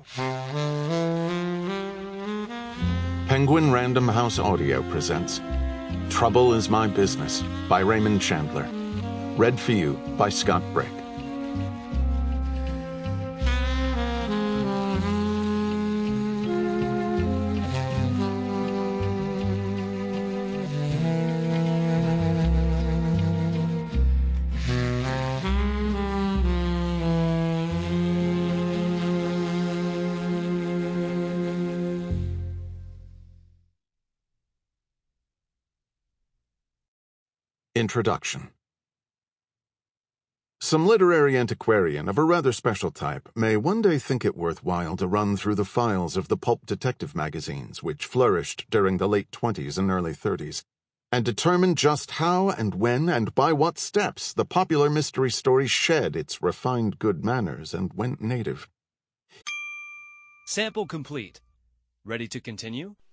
Penguin Random House Audio presents Trouble Is My Business by Raymond Chandler. Read for you by Scott Brick. Introduction. Some literary antiquarian of a rather special type may one day think it worthwhile to run through the files of the pulp detective magazines which flourished during the late 20s and early 30s, and determine just how and when and by what steps the popular mystery story shed its refined good manners and went native. Sample complete. Ready to continue?